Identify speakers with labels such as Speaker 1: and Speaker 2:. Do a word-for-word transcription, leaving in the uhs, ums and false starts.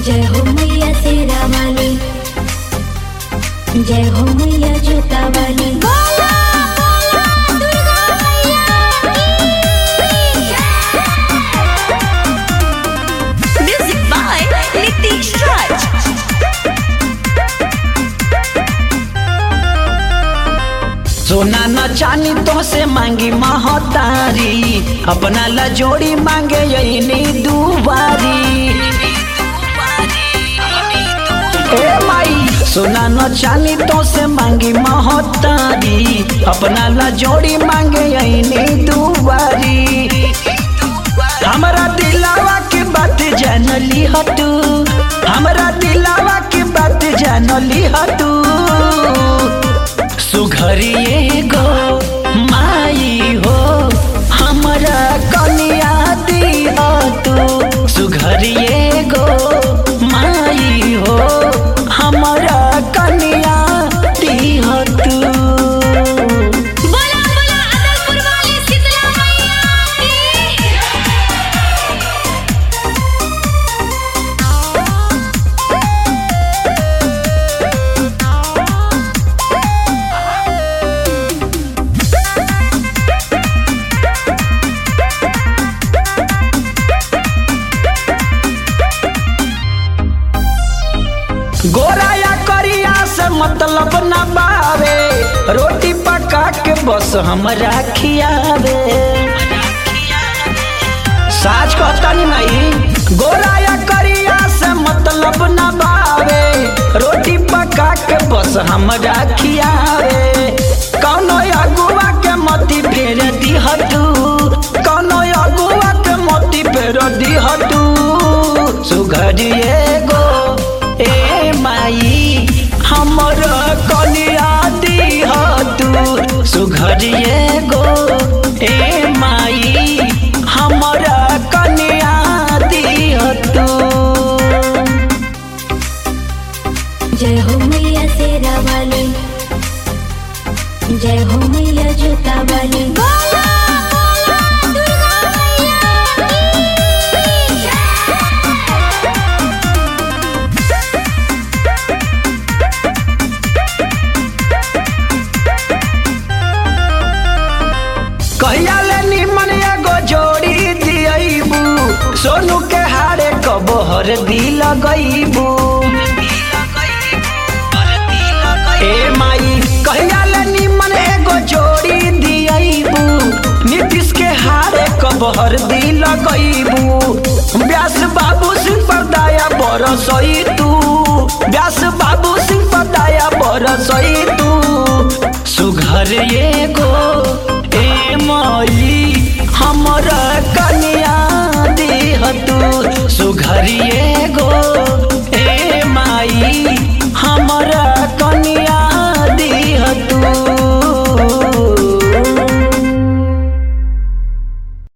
Speaker 1: जय हो मैया शेरा वाली, जय हो मैया जोता वाली। बोला बोला दुर्गा मैया की। Music by Nitish Raj.
Speaker 2: सोना न चानी तो से मांगी महतारी, अपना ला जोड़ी मांगे यही दुबारी। ए माई सोना न चानी तो से मांगी महतारी, अपना ला जोड़ी मांगे यही दुबारी। हमारा दिलावा की बात जान ली हतू, हमारा दिलावा की बात जान ली हतू। सुघरिए गो माई हो हमारा कनिया दी हो तू, सुघरिए गो माई हो हमारा कनिया दी हो तू।
Speaker 1: बोला बोला अदलपुर वाली शीतला मैया
Speaker 2: गोरा या करिया से मतलब न बावे, रोटी पका के बस हमरा खियावे। साच कहता नहीं माई, गोरा या करिया से मतलब न बावे, रोटी पका के बस हमरा खियावे। कौनो अगुआ के मोती फेर दिहतू, कौनो अगुआ के मोती फेर दिहतू। सुघरिए गो ए माई हमर कनिया दी हो तू, सुघरिए गो ए माई हमर कनिया दी हो तू।
Speaker 1: जय हो मैया शेरा वाली, जय हो मैया जोता वाली। बोला बोला दुर्गा मैया की।
Speaker 2: कहिया ले निमन एगो जोड़ी दियबू, सोनू के हारे कबहर दी लगैबू। ए माई कहिया ले निमन एगो जोड़ी दियबू, नीतीश के हारे कबहर दी लगैबू। व्यास बाबू सिंह पर दया बरसई तू, व्यास बाबू सिंह पर दया बरसई तू। सुघर एगो ए माई हमरा